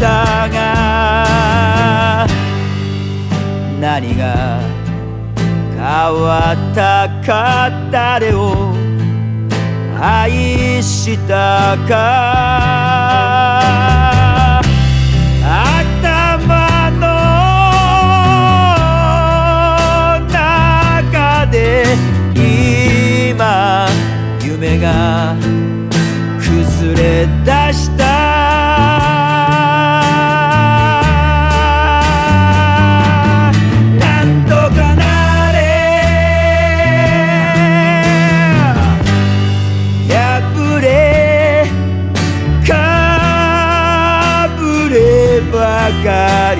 たが何が変わったか、誰を愛したか。頭の中で今夢が崩れ出した。なんとかなれ破れかぶればかり。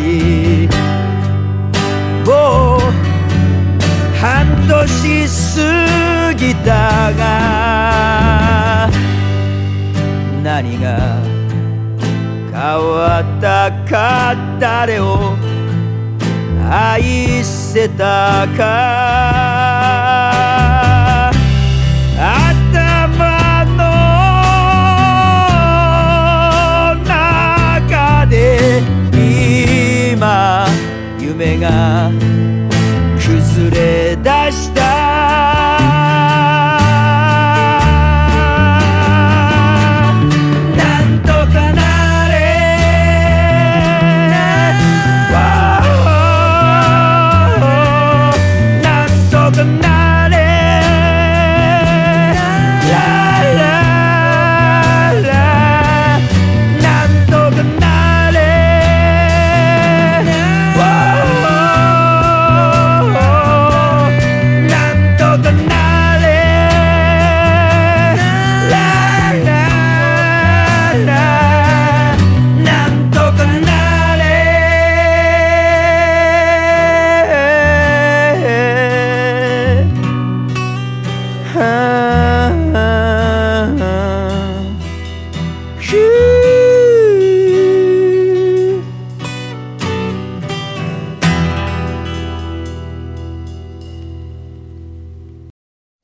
もう半年過ぎたが何が変わったか、誰を愛せたか。頭の中で今夢が